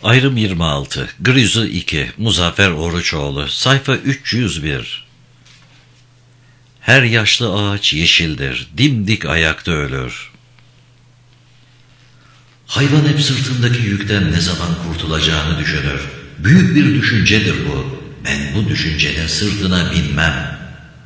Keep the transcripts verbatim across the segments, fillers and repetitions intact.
Ayrım yirmi altı. Grizu iki. Muzaffer Oruçoğlu. Sayfa üç yüz bir. Her yaşlı ağaç yeşildir, dimdik ayakta ölür. Hayvan hep sırtındaki yükten ne zaman kurtulacağını düşünür. Büyük bir düşüncedir bu. Ben bu düşüncenin sırtına binmem.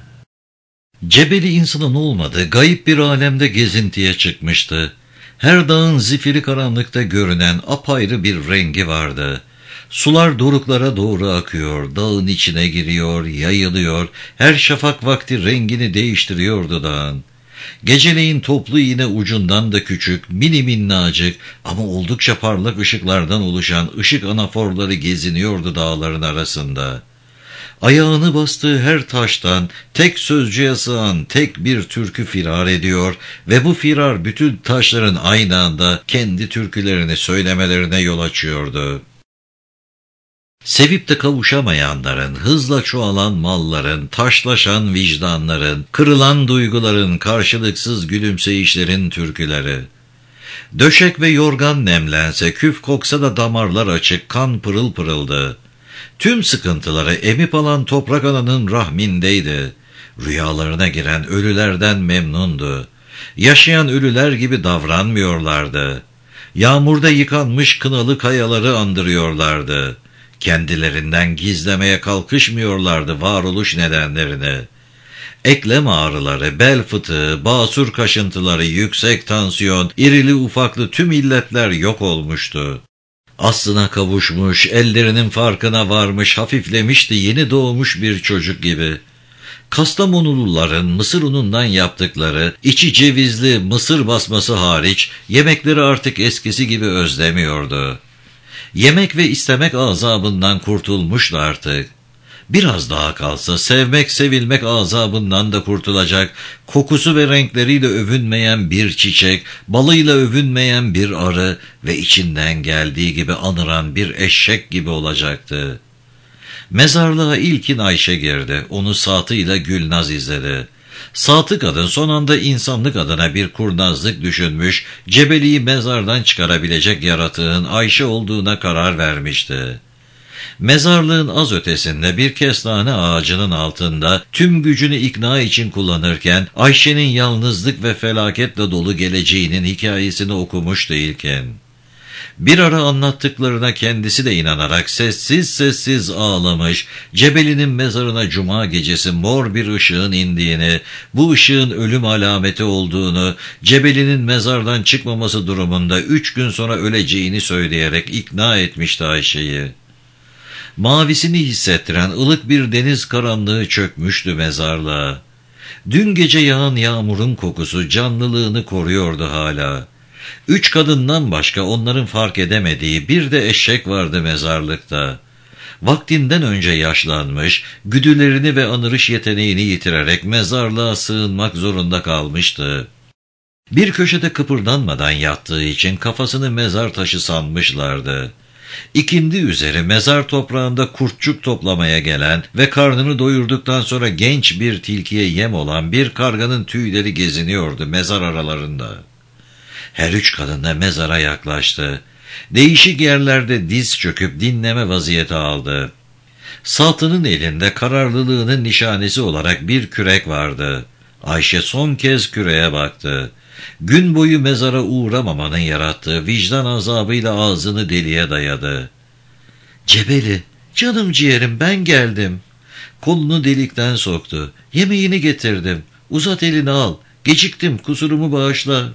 Cebeli insanın olmadığı gayip bir alemde gezintiye çıkmıştı. Her dağın zifiri karanlıkta görünen apayrı bir rengi vardı. Sular doruklara doğru akıyor, dağın içine giriyor, yayılıyor, her şafak vakti rengini değiştiriyordu dağın. Geceleyin toplu iğne ucundan da küçük, mini minnacık ama oldukça parlak ışıklardan oluşan ışık anaforları geziniyordu dağların arasında. Ayağını bastığı her taştan tek sözcüğe sığan tek bir türkü firar ediyor ve bu firar bütün taşların aynı anda kendi türkülerini söylemelerine yol açıyordu. Sevip de kavuşamayanların, hızla çoğalan malların, taşlaşan vicdanların, kırılan duyguların, karşılıksız gülümseyişlerin türküleri. Döşek ve yorgan nemlense, küf koksa da damarlar açık, kan pırıl pırıldı. Tüm sıkıntıları emip alan toprak ananın rahmindeydi. Rüyalarına giren ölülerden memnundu. Yaşayan ölüler gibi davranmıyorlardı. Yağmurda yıkanmış kınalı kayaları andırıyorlardı. Kendilerinden gizlemeye kalkışmıyorlardı varoluş nedenlerini. Eklem ağrıları, bel fıtığı, basur kaşıntıları, yüksek tansiyon, irili ufaklı tüm illetler yok olmuştu. Aslına kavuşmuş, ellerinin farkına varmış, hafiflemişti yeni doğmuş bir çocuk gibi. Kastamonuluların mısır unundan yaptıkları, içi cevizli mısır basması hariç, yemekleri artık eskisi gibi özlemiyordu. Yemek ve istemek azabından kurtulmuştu artık. Biraz daha kalsa sevmek sevilmek azabından da kurtulacak, kokusu ve renkleriyle övünmeyen bir çiçek, balıyla övünmeyen bir arı ve içinden geldiği gibi anıran bir eşek gibi olacaktı. Mezarlığa ilkin Ayşe girdi, onu Satı'yla Gülnaz izledi. Satı kadın son anda insanlık adına bir kurnazlık düşünmüş, Cebeli'yi mezardan çıkarabilecek yaratığın Ayşe olduğuna karar vermişti. Mezarlığın az ötesinde bir kestane ağacının altında tüm gücünü ikna için kullanırken Ayşe'nin yalnızlık ve felaketle dolu geleceğinin hikayesini okumuştu ilkin. Bir ara anlattıklarına kendisi de inanarak sessiz sessiz ağlamış, Cebeli'nin mezarına cuma gecesi mor bir ışığın indiğini, bu ışığın ölüm alameti olduğunu, Cebeli'nin mezardan çıkmaması durumunda üç gün sonra öleceğini söyleyerek ikna etmişti Ayşe'yi. Mavisini hissettiren ılık bir deniz karanlığı çökmüştü mezarlığa. Dün gece yağan yağmurun kokusu canlılığını koruyordu hala. Üç kadından başka onların fark edemediği bir de eşek vardı mezarlıkta. Vaktinden önce yaşlanmış, güdülerini ve anırış yeteneğini yitirerek mezarlığa sığınmak zorunda kalmıştı. Bir köşede kıpırdanmadan yattığı için kafasını mezar taşı sanmışlardı. İkindi üzeri mezar toprağında kurtçuk toplamaya gelen ve karnını doyurduktan sonra genç bir tilkiye yem olan bir karganın tüyleri geziniyordu mezar aralarında. Her üç kadın da mezara yaklaştı. Değişik yerlerde diz çöküp dinleme vaziyeti aldı. Satı'nın elinde kararlılığının nişanesi olarak bir kürek vardı. Ayşe son kez küreğe baktı. Gün boyu mezara uğramamanın yarattığı vicdan azabıyla ağzını deliğe dayadı. "Cebeli, canım ciğerim, ben geldim." Kolunu delikten soktu. "Yemeğini getirdim. Uzat elini al. Geciktim, kusurumu bağışla."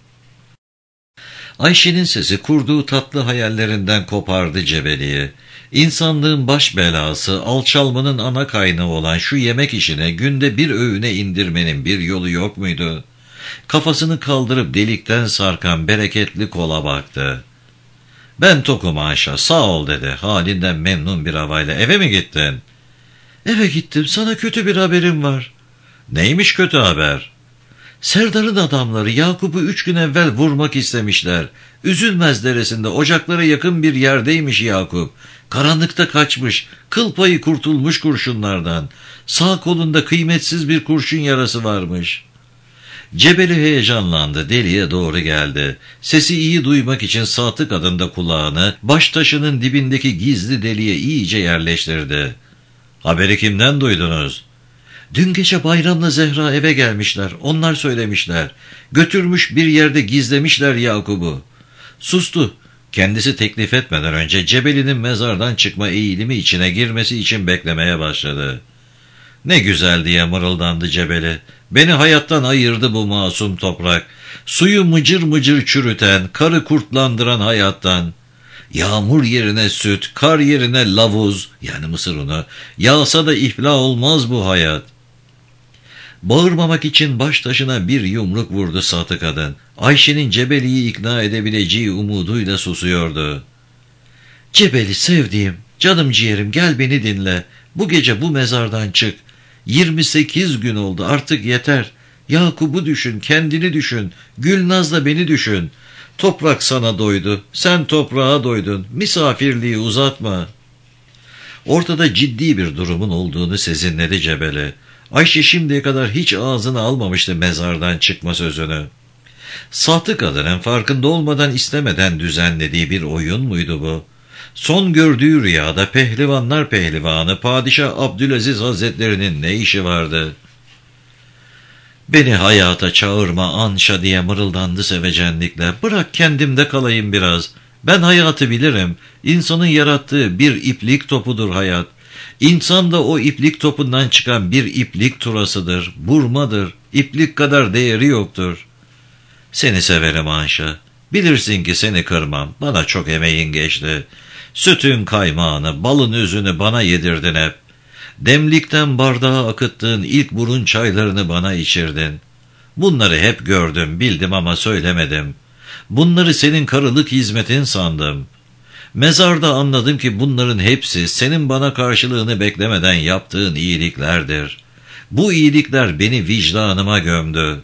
Ayşe'nin sesi kurduğu tatlı hayallerinden kopardı Cebeli'yi. İnsanlığın baş belası, alçalmanın ana kaynağı olan şu yemek işine günde bir öğüne indirmenin bir yolu yok muydu? Kafasını kaldırıp delikten sarkan bereketli kola baktı. "Ben tokum Ayşe, sağ ol," dedi halinden memnun bir havayla. "Eve mi gittin?" "Eve gittim, sana kötü bir haberim var." "Neymiş kötü haber?" "Serdar'ın adamları Yakup'u üç gün evvel vurmak istemişler. Üzülmez deresinde ocaklara yakın bir yerdeymiş Yakup. Karanlıkta kaçmış, kıl payı kurtulmuş kurşunlardan. Sağ kolunda kıymetsiz bir kurşun yarası varmış." Cebeli heyecanlandı, deliye doğru geldi. Sesi iyi duymak için Saat'ı kadında kulağını baş taşının dibindeki gizli deliğe iyice yerleştirdi. "Haberi kimden duydunuz?" "Dün gece Bayram'la Zehra eve gelmişler, onlar söylemişler. Götürmüş bir yerde gizlemişler Yakup'u." Sustu. Kendisi teklif etmeden önce Cebeli'nin mezardan çıkma eğilimi içine girmesi için beklemeye başladı. "Ne güzel," diye mırıldandı Cebeli. "Beni hayattan ayırdı bu masum toprak. Suyu mıcır mıcır çürüten, karı kurtlandıran hayattan. Yağmur yerine süt, kar yerine lavuz, yani mısır unu, yağsa da iflah olmaz bu hayat." Bağırmamak için baş taşına bir yumruk vurdu Satı kadın. Ayşe'nin Cebeli'yi ikna edebileceği umuduyla susuyordu. "Cebeli sevdiğim, canım ciğerim, gel beni dinle. Bu gece bu mezardan çık. yirmi sekiz gün oldu, artık yeter. Yakup'u düşün, kendini düşün. Gülnaz'la beni düşün. Toprak sana doydu, sen toprağa doydun. Misafirliği uzatma." Ortada ciddi bir durumun olduğunu sezinledi Cebeli. Ayşe şimdiye kadar hiç ağzına almamıştı mezardan çıkma sözünü. Satı kadının farkında olmadan istemeden düzenlediği bir oyun muydu bu? Son gördüğü rüyada pehlivanlar pehlivanı Padişah Abdülaziz Hazretlerinin ne işi vardı? "Beni hayata çağırma Anşa," diye mırıldandı sevecenlikle. "Bırak kendimde kalayım biraz. Ben hayatı bilirim. İnsanın yarattığı bir iplik topudur hayat. İnsan da o iplik topundan çıkan bir iplik turasıdır, burmadır. İplik kadar değeri yoktur. Seni severim Anşa. Bilirsin ki seni kırmam. Bana çok emeğin geçti. Sütün kaymağını, balın özünü bana yedirdin hep. Demlikten bardağa akıttığın ilk burun çaylarını bana içirdin. Bunları hep gördüm, bildim ama söylemedim. Bunları senin karılık hizmetin sandım. Mezarda anladım ki bunların hepsi senin bana karşılığını beklemeden yaptığın iyiliklerdir. Bu iyilikler beni vicdanıma gömdü."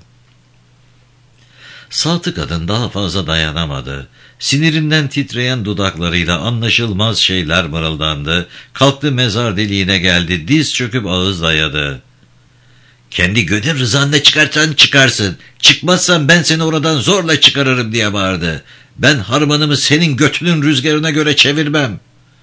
Satı kadın daha fazla dayanamadı. Sinirinden titreyen dudaklarıyla anlaşılmaz şeyler mırıldandı. Kalktı, mezar deliğine geldi, diz çöküp ağız dayadı. "Kendi gönül rızanla çıkarsan çıkarsın. Çıkmazsan ben seni oradan zorla çıkarırım," diye bağırdı. "Ben harmanımı senin götünün rüzgarına göre çevirmem."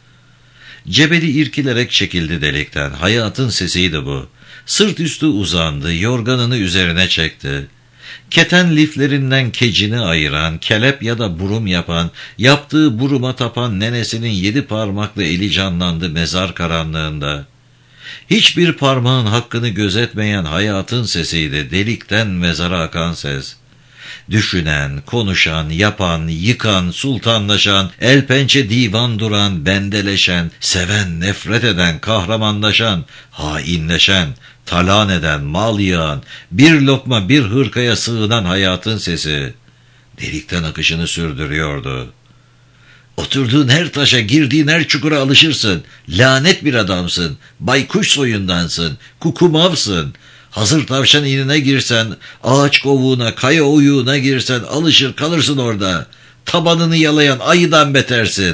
Cebeli irkilerek çekildi delikten. Hayatın sesiydi bu. Sırt üstü uzandı, yorganını üzerine çekti. Keten liflerinden kecini ayıran, kelep ya da burum yapan, yaptığı buruma tapan nenesinin yedi parmaklı eli canlandı mezar karanlığında. Hiçbir parmağın hakkını gözetmeyen hayatın sesiydi, delikten mezara akan ses. Düşünen, konuşan, yapan, yıkan, sultanlaşan, el pençe divan duran, bendeleşen, seven, nefret eden, kahramanlaşan, hainleşen, talan eden, mal yığan, bir lokma bir hırkaya sığınan hayatın sesi delikten akışını sürdürüyordu. "Oturduğun her taşa, girdiğin her çukura alışırsın. Lanet bir adamsın. Baykuş soyundansın. Kukumavsın. Hazır tavşan inine girsen, ağaç kovuğuna, kaya oyuğuna girsen alışır kalırsın orada. Tabanını yalayan ayıdan betersin."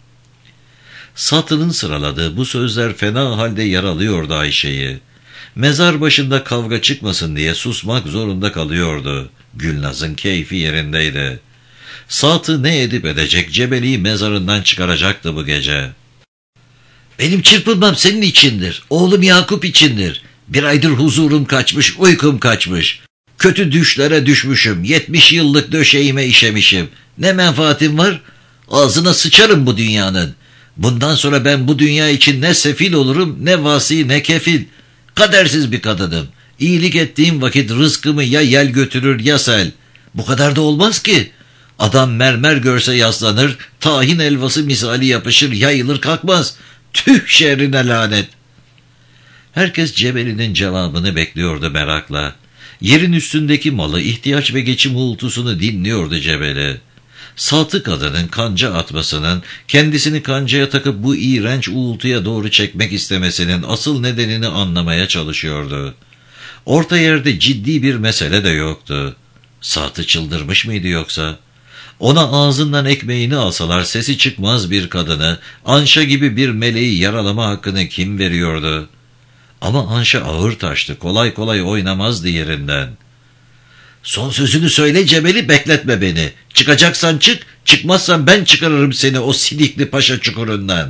Satı'nın sıraladığı bu sözler fena halde yaralıyordu Ayşe'yi. Mezar başında kavga çıkmasın diye susmak zorunda kalıyordu. Gülnaz'ın keyfi yerindeydi. Satı ne edip edecek, Cebeli'yi mezarından çıkaracaktı bu gece. "Benim çırpınmam senin içindir, oğlum Yakup içindir. Bir aydır huzurum kaçmış, uykum kaçmış. Kötü düşlere düşmüşüm, yetmiş yıllık döşeğime işemişim. Ne menfaatim var? Ağzına sıçarım bu dünyanın. Bundan sonra ben bu dünya için ne sefil olurum, ne vasi, ne kefil. Kadersiz bir kadınım. İyilik ettiğim vakit rızkımı ya yel götürür ya sel. Bu kadar da olmaz ki. Adam mermer görse yaslanır, tahin elvası misali yapışır, yayılır kalkmaz. Tüh şerrine lanet." Herkes Cebeli'nin cevabını bekliyordu merakla. Yerin üstündeki malı, ihtiyaç ve geçim uğultusunu dinliyordu Cebeli. Satı kadının kanca atmasının, kendisini kancaya takıp bu iğrenç uğultuya doğru çekmek istemesinin asıl nedenini anlamaya çalışıyordu. Orta yerde ciddi bir mesele de yoktu. Satı çıldırmış mıydı yoksa? Ona ağzından ekmeğini alsalar sesi çıkmaz bir kadını, Anşa gibi bir meleği yaralama hakkını kim veriyordu? Ama Anşa ağır taştı, kolay kolay oynamazdı yerinden. Son sözünü söyle Cebeli, bekletme beni. Çıkacaksan çık, çıkmazsan ben çıkarırım seni o sidikli paşa çukurundan.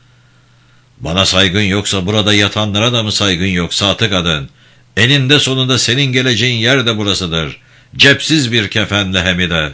Bana saygın yoksa burada yatanlara da mı saygın yok Saatı kadın? Eninde sonunda senin geleceğin yer de burasıdır. Cepsiz bir kefenle hem de.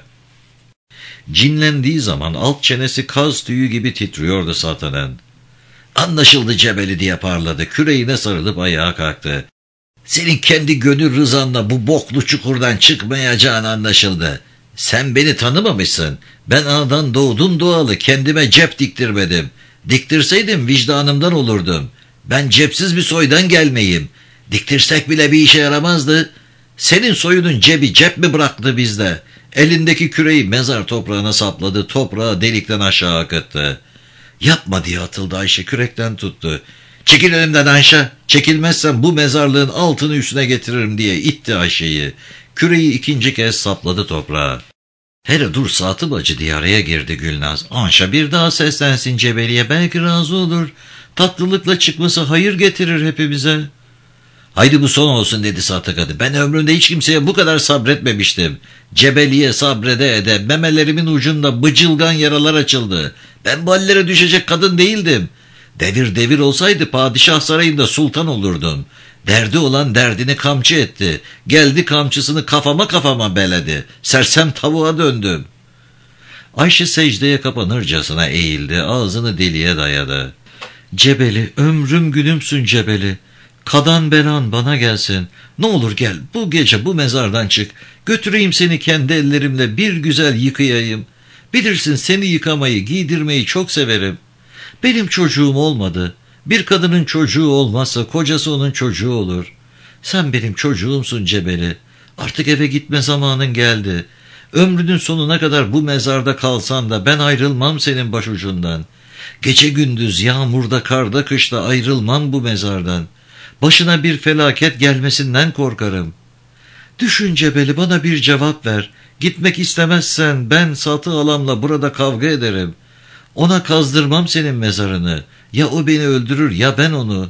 Cinlendiği zaman alt çenesi kaz tüyü gibi titriyordu Satının. Anlaşıldı Cebeli diye parladı. Küreğine sarılıp ayağa kalktı. Senin kendi gönül rızanla bu boklu çukurdan çıkmayacağın anlaşıldı. Sen beni tanımamışsın. Ben anadan doğdum doğalı kendime cep diktirmedim. Diktirseydim vicdanımdan olurdum. Ben cepsiz bir soydan gelmeyim. Diktirsek bile bir işe yaramazdı. Senin soyunun cebi cep mi bıraktı bizde? Elindeki küreği mezar toprağına sapladı, toprağı delikten aşağı akıttı. Yapma diye atıldı Ayşe, kürekten tuttu. Çekil önümden Ayşe, çekilmezsen bu mezarlığın altını üstüne getiririm diye itti Ayşe'yi. Küreği ikinci kez sapladı toprağa. Hele dur Saatı bacı diye araya girdi Gülnaz. Ayşe bir daha seslensin Cebeli'ye, belki razı olur. Tatlılıkla çıkması hayır getirir hepimize. Haydi bu son olsun dedi Saatı kadın. Ben ömrümde hiç kimseye bu kadar sabretmemiştim. Cebeli'ye sabrede ede memelerimin ucunda bıcılgan yaralar açıldı. Ben bu hallere düşecek kadın değildim. Devir devir olsaydı padişah sarayında sultan olurdum. Derdi olan derdini kamçı etti. Geldi kamçısını kafama kafama beledi. Sersem tavuğa döndüm. Ayşe secdeye kapanırcasına eğildi. Ağzını deliğe dayadı. Cebeli, ömrüm günümsün Cebeli. Kadan belan bana gelsin. Ne olur gel, bu gece bu mezardan çık. Götüreyim seni kendi ellerimle bir güzel yıkayayım. Bilirsin seni yıkamayı, giydirmeyi çok severim. Benim çocuğum olmadı. Bir kadının çocuğu olmazsa kocası onun çocuğu olur. Sen benim çocuğumsun Cebeli. Artık eve gitme zamanın geldi. Ömrünün sonuna kadar bu mezarda kalsan da ben ayrılmam senin başucundan. Gece gündüz yağmurda, karda, kışta ayrılmam bu mezardan. Başına bir felaket gelmesinden korkarım. Düşün Cebeli, bana bir cevap ver. Gitmek istemezsen ben Satı alamla burada kavga ederim. Ona kazdırmam senin mezarını. Ya o beni öldürür ya ben onu.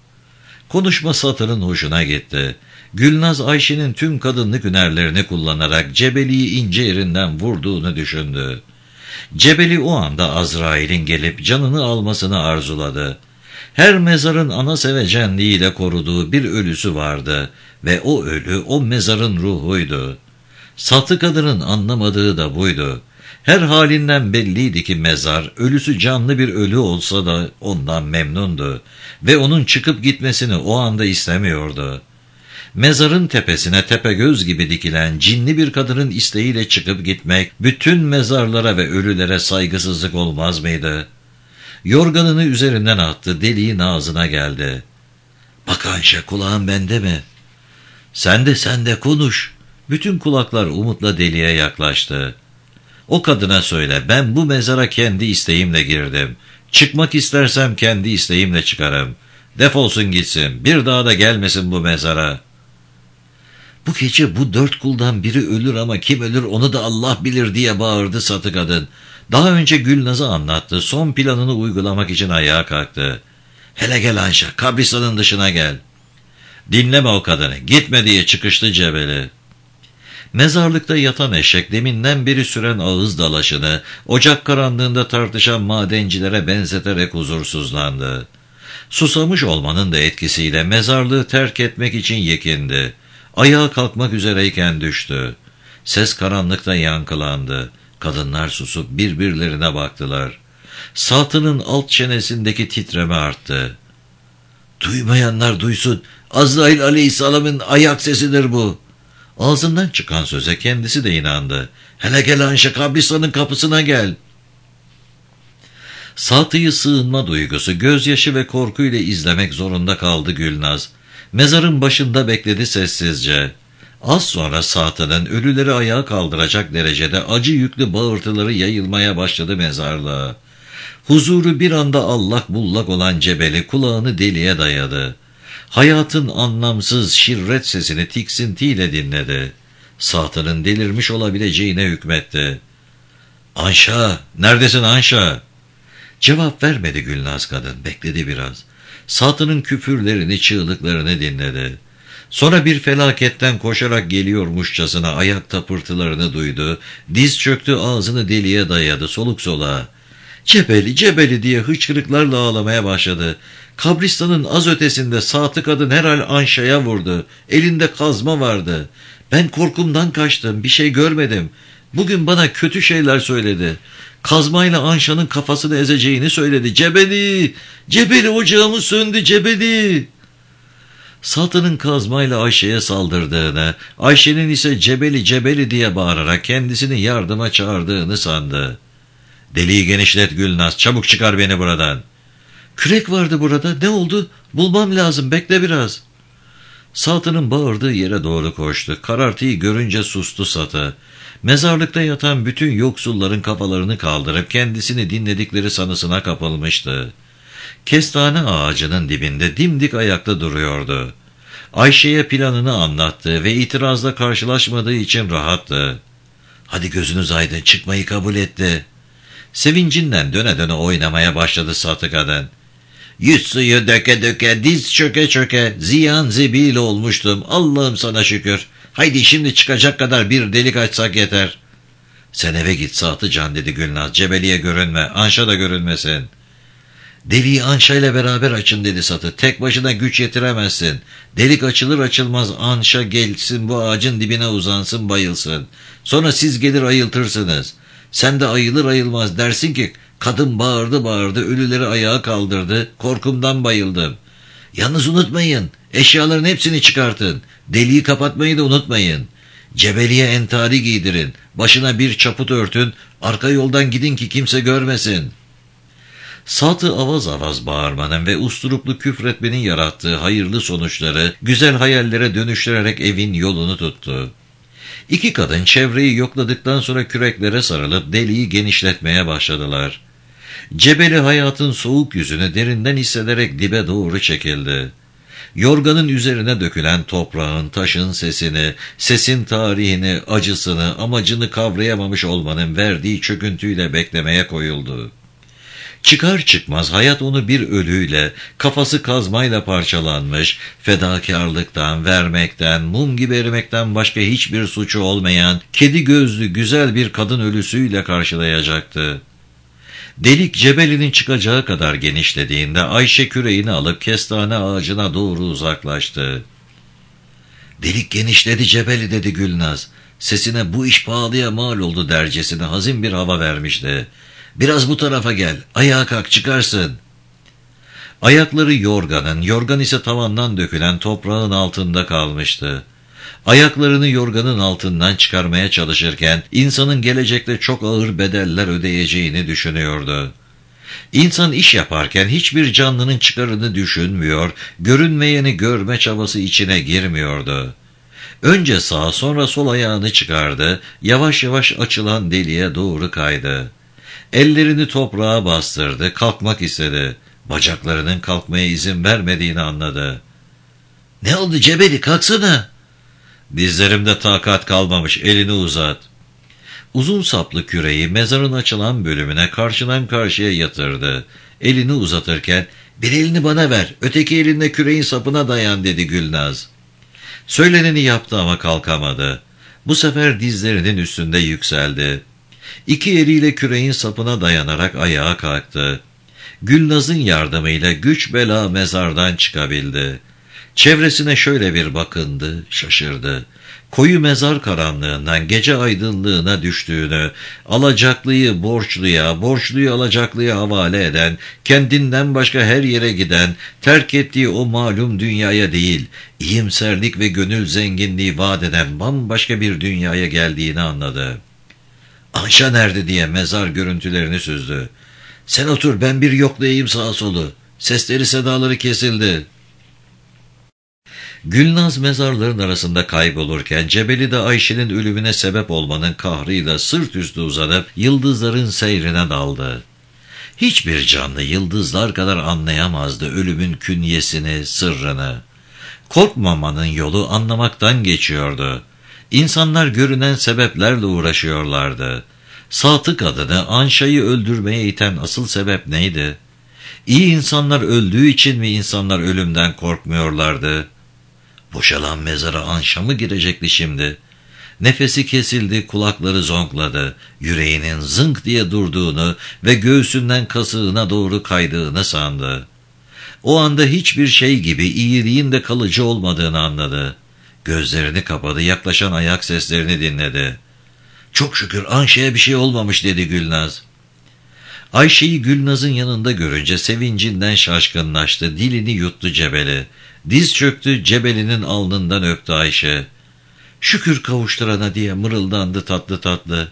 Konuşma Satı'nın hoşuna gitti. Gülnaz Ayşe'nin tüm kadınlık hünerlerini kullanarak Cebeli'yi ince yerinden vurduğunu düşündü. Cebeli o anda Azrail'in gelip canını almasını arzuladı. Her mezarın ana sevecenliğiyle koruduğu bir ölüsü vardı ve o ölü o mezarın ruhuydu. Satı kadının anlamadığı da buydu. Her halinden belliydi ki mezar, ölüsü canlı bir ölü olsa da ondan memnundu ve onun çıkıp gitmesini o anda istemiyordu. Mezarın tepesine tepegöz gibi dikilen cinli bir kadının isteğiyle çıkıp gitmek, bütün mezarlara ve ölülere saygısızlık olmaz mıydı? Yorganını üzerinden attı, deliğin ağzına geldi. Bak Ayşe, kulağın bende mi? Sen de sen de konuş. Bütün kulaklar umutla deliğe yaklaştı. O kadına söyle, ben bu mezara kendi isteğimle girdim. Çıkmak istersem kendi isteğimle çıkarım. Defolsun gitsin, bir daha da gelmesin bu mezara. Bu gece bu dört kuldan biri ölür ama kim ölür onu da Allah bilir diye bağırdı Satı kadın. Daha önce Gülnaz'a anlattı, son planını uygulamak için ayağa kalktı. Hele gel Ayşe, kabristanın dışına gel. Dinleme o kadını, gitme diye çıkıştı Cebeli. Mezarlıkta yatan eşek deminden beri süren ağız dalaşını, ocak karanlığında tartışan madencilere benzeterek huzursuzlandı. Susamış olmanın da etkisiyle mezarlığı terk etmek için yekindi. Ayağa kalkmak üzereyken düştü. Ses karanlıkta yankılandı. Kadınlar susup birbirlerine baktılar. Satı'nın alt çenesindeki titreme arttı. Duymayanlar duysun, Azrail aleyhisselamın ayak sesidir bu. Ağzından çıkan söze kendisi de inandı. Hele gel Ayşe, kabristanın kapısına gel. Satı'yı sığınma duygusu, gözyaşı ve korkuyla izlemek zorunda kaldı Gülnaz. Mezarın başında bekledi sessizce. Az sonra Satı'nın ölüleri ayağa kaldıracak derecede acı yüklü bağırtıları yayılmaya başladı mezarlığa. Huzuru bir anda allak bullak olan Cebeli kulağını deliğe dayadı. Hayatın anlamsız şirret sesini tiksintiyle dinledi. Satı'nın delirmiş olabileceğine hükmetti. Ayşe, neredesin Ayşe? Cevap vermedi Gülnaz kadın, bekledi biraz. Satı'nın küfürlerini, çığlıklarını dinledi. Sonra bir felaketten koşarak geliyormuşçasına ayak tapırtılarını duydu. Diz çöktü, ağzını deliğe dayadı soluk soluğa. Cebeli cebeli diye hıçkırıklarla ağlamaya başladı. Kabristanın az ötesinde Saat'ı kadın herhal Anşa'ya vurdu. Elinde kazma vardı. Ben korkumdan kaçtım, bir şey görmedim. Bugün bana kötü şeyler söyledi. Kazmayla Anşa'nın kafasını ezeceğini söyledi. Cebeli, Cebeli ocağımız söndü Cebeli. Saat'ın kazmayla Ayşe'ye saldırdığını, Ayşe'nin ise Cebeli Cebeli diye bağırarak kendisini yardıma çağırdığını sandı. Deliği genişlet Gülnaz, çabuk çıkar beni buradan. Kürek vardı burada, ne oldu? Bulmam lazım, bekle biraz. Saat'ın bağırdığı yere doğru koştu. Karartıyı görünce sustu Satı. Mezarlıkta yatan bütün yoksulların kafalarını kaldırıp kendisini dinledikleri sanısına kapılmıştı. Kestane ağacının dibinde dimdik ayakta duruyordu. Ayşe'ye planını anlattı ve itirazla karşılaşmadığı için rahattı. Hadi gözünüz aydın, çıkmayı kabul etti. Sevincinden döne döne oynamaya başladı Satı kadın. Yüz suyu döke döke, diz çöke çöke, ziyan zebil olmuştum. Allah'ım sana şükür. Haydi şimdi çıkacak kadar bir delik açsak yeter. Sen eve git Saat'ı can dedi Gülnaz. Cebeli'ye görünme, Anşa da görünmesin. Deliği Anşa ile beraber açın dedi Satı. Tek başına güç yetiremezsin. Delik açılır açılmaz Anşa gelsin bu ağacın dibine uzansın bayılsın. Sonra siz gelir ayıltırsınız. Sen de ayılır ayılmaz dersin ki kadın bağırdı bağırdı, ölüleri ayağa kaldırdı, korkumdan bayıldım. Yalnız unutmayın, eşyaların hepsini çıkartın. Deliği kapatmayı da unutmayın. Cebeliye entari giydirin, başına bir çaput örtün, arka yoldan gidin ki kimse görmesin. Satı avaz avaz bağırmanın ve usturuplu küfretmenin yarattığı hayırlı sonuçları güzel hayallere dönüştürerek evin yolunu tuttu. İki kadın çevreyi yokladıktan sonra küreklere sarılıp deliği genişletmeye başladılar. Cebeli hayatın soğuk yüzünü derinden hissederek dibe doğru çekildi. Yorganın üzerine dökülen toprağın, taşın sesini, sesin tarihini, acısını, amacını kavrayamamış olmanın verdiği çöküntüyle beklemeye koyuldu. Çıkar çıkmaz hayat onu bir ölüyle, kafası kazmayla parçalanmış, fedakarlıktan, vermekten, mum gibi erimekten başka hiçbir suçu olmayan, kedi gözlü güzel bir kadın ölüsüyle karşılayacaktı. Delik Cebeli'nin çıkacağı kadar genişlediğinde Ayşe küreğini alıp kestane ağacına doğru uzaklaştı. Delik genişledi Cebeli dedi Gülnaz. Sesine bu iş pahalıya mal oldu dercesine hazin bir hava vermişti. Biraz bu tarafa gel, ayağa kalk çıkarsın. Ayakları yorganın, yorgan ise tavandan dökülen toprağın altında kalmıştı. Ayaklarını yorganın altından çıkarmaya çalışırken insanın gelecekte çok ağır bedeller ödeyeceğini düşünüyordu. İnsan iş yaparken hiçbir canlının çıkarını düşünmüyor, görünmeyeni görme çabası içine girmiyordu. Önce sağ sonra sol ayağını çıkardı, yavaş yavaş açılan deliğe doğru kaydı. Ellerini toprağa bastırdı, kalkmak istedi. Bacaklarının kalkmaya izin vermediğini anladı. ''Ne oldu Cebeli, kalksana!'' ''Dizlerimde takat kalmamış, elini uzat.'' Uzun saplı küreği mezarın açılan bölümüne karşıdan karşıya yatırdı. Elini uzatırken ''Bir elini bana ver, öteki elinle küreğin sapına dayan.'' dedi Gülnaz. Söyleneni yaptı ama kalkamadı. Bu sefer dizlerinin üstünde yükseldi. İki eliyle küreğin sapına dayanarak ayağa kalktı. Gülnaz'ın yardımıyla güç bela mezardan çıkabildi. Çevresine şöyle bir bakındı, şaşırdı. Koyu mezar karanlığından gece aydınlığına düştüğünü, alacaklıyı borçluya, borçluyu alacaklıya havale eden, kendinden başka her yere giden, terk ettiği o malum dünyaya değil, iyimserlik ve gönül zenginliği vaat eden bambaşka bir dünyaya geldiğini anladı. Anşa nerede diye mezar görüntülerini süzdü. Sen otur, ben bir yoklayayım sağa solu. Sesleri sedaları kesildi. Gülnaz mezarların arasında kaybolurken Cebeli de Ayşe'nin ölümüne sebep olmanın kahrıyla sırt üstü uzanıp yıldızların seyrine daldı. Hiçbir canlı yıldızlar kadar anlayamazdı ölümün künyesini, sırrını. Korkmamanın yolu anlamaktan geçiyordu. İnsanlar görünen sebeplerle uğraşıyorlardı. Saat'ı kadını Anşa'yı öldürmeye iten asıl sebep neydi? İyi insanlar öldüğü için mi insanlar ölümden korkmuyorlardı? Boşalan mezara Anşa mı girecekti şimdi? Nefesi kesildi, kulakları zonkladı. Yüreğinin zınk diye durduğunu ve göğsünden kasığına doğru kaydığını sandı. O anda hiçbir şey gibi iyiliğin de kalıcı olmadığını anladı. Gözlerini kapadı, yaklaşan ayak seslerini dinledi. "Çok şükür Anşa'ya bir şey olmamış," dedi Gülnaz. Ayşe'yi Gülnaz'ın yanında görünce sevincinden şaşkınlaştı, dilini yuttu Cebeli. Diz çöktü, Cebeli'nin alnından öptü Ayşe. "Şükür kavuşturana," diye mırıldandı tatlı tatlı.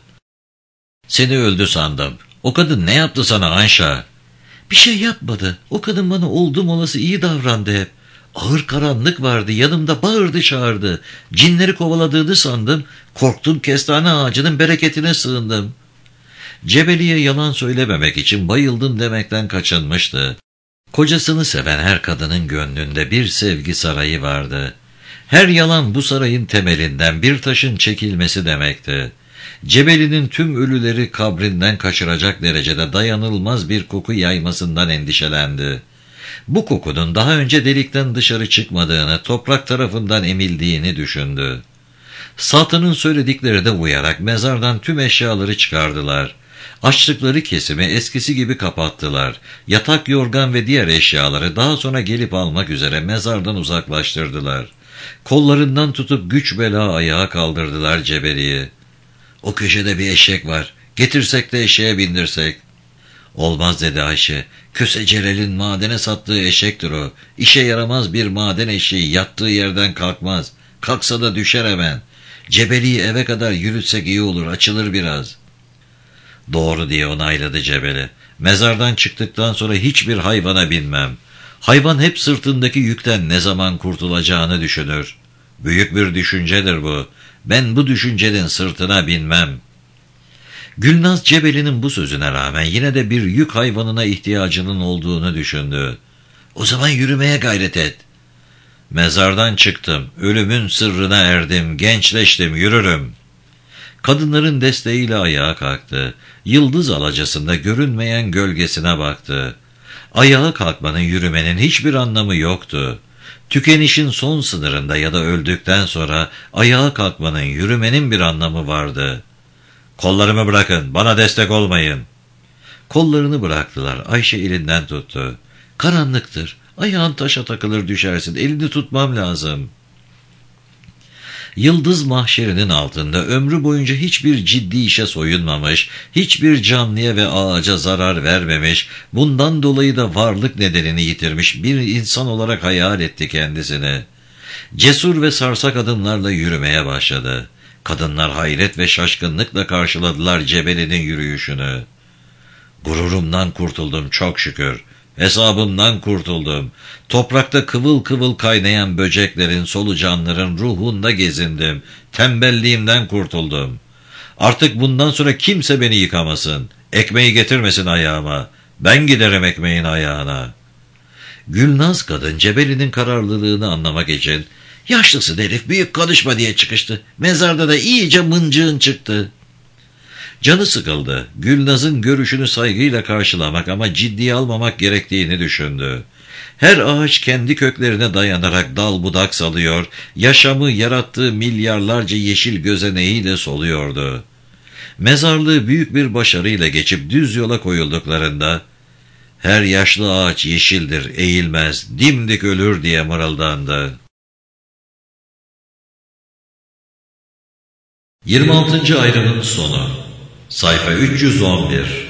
"Seni öldü sandım. O kadın ne yaptı sana Anşa?" "Bir şey yapmadı. O kadın bana oldum olası iyi davrandı hep. Ağır karanlık vardı, yanımda bağırdı çağırdı. Cinleri kovaladığını sandım. Korktum, kestane ağacının bereketine sığındım." Cebeli'ye yalan söylememek için bayıldım demekten kaçınmıştı. Kocasını seven her kadının gönlünde bir sevgi sarayı vardı. Her yalan bu sarayın temelinden bir taşın çekilmesi demekti. Cebeli'nin tüm ölüleri kabrinden kaçıracak derecede dayanılmaz bir koku yaymasından endişelendi. Bu kokunun daha önce delikten dışarı çıkmadığını, toprak tarafından emildiğini düşündü. Satının söylediklerine uyarak mezardan tüm eşyaları çıkardılar. Açtıkları kesimi eskisi gibi kapattılar. Yatak, yorgan ve diğer eşyaları daha sonra gelip almak üzere mezardan uzaklaştırdılar. Kollarından tutup güç bela ayağa kaldırdılar Cebeli'yi. "O köşede bir eşek var. Getirsek de eşeğe bindirsek." "Olmaz," dedi Ayşe. "Köse Celal'in madene sattığı eşektir o. İşe yaramaz bir maden eşeği, yattığı yerden kalkmaz. Kalksa da düşer hemen. Cebeli'yi eve kadar yürütsek iyi olur, açılır biraz." "Doğru," diye onayladı Cebeli. "Mezardan çıktıktan sonra hiçbir hayvana binmem. Hayvan hep sırtındaki yükten ne zaman kurtulacağını düşünür. Büyük bir düşüncedir bu. Ben bu düşüncenin sırtına binmem." Gülnaz Cebeli'nin bu sözüne rağmen yine de bir yük hayvanına ihtiyacının olduğunu düşündü. "O zaman yürümeye gayret et." "Mezardan çıktım, ölümün sırrına erdim, gençleştim, yürürüm." Kadınların desteğiyle ayağa kalktı. Yıldız alacasında görünmeyen gölgesine baktı. Ayağa kalkmanın, yürümenin hiçbir anlamı yoktu. Tükenişin son sınırında ya da öldükten sonra ayağa kalkmanın, yürümenin bir anlamı vardı. "Kollarımı bırakın, bana destek olmayın." Kollarını bıraktılar. Ayşe elinden tuttu. "Karanlıktır, ayağın taşa takılır düşersin, elini tutmam lazım." Yıldız mahşerinin altında ömrü boyunca hiçbir ciddi işe soyunmamış, hiçbir canlıya ve ağaca zarar vermemiş, bundan dolayı da varlık nedenini yitirmiş bir insan olarak hayal etti kendisini. Cesur ve sarsak adımlarla yürümeye başladı. Kadınlar hayret ve şaşkınlıkla karşıladılar Cebeli'nin yürüyüşünü. "Gururumdan kurtuldum çok şükür. Hesabımdan kurtuldum. Toprakta kıvıl kıvıl kaynayan böceklerin, solucanların ruhunda gezindim. Tembelliğimden kurtuldum. Artık bundan sonra kimse beni yıkamasın. Ekmeği getirmesin ayağıma. Ben giderim ekmeğin ayağına." Gülnaz kadın Cebeli'nin kararlılığını anlamak için "Yaşlısın herif, büyük konuşma," diye çıkıştı. "Mezarda da iyice mıncığın çıktı." Canı sıkıldı. Gülnaz'ın görüşünü saygıyla karşılamak ama ciddiye almamak gerektiğini düşündü. Her ağaç kendi köklerine dayanarak dal budak salıyor, yaşamı yarattığı milyarlarca yeşil gözeneğiyle soluyordu. Mezarlığı büyük bir başarıyla geçip düz yola koyulduklarında, "Her yaşlı ağaç yeşildir, eğilmez, dimdik ölür," diye mırıldandı. yirmi altıncı ayrımın sonu. Sayfa üç yüz on bir.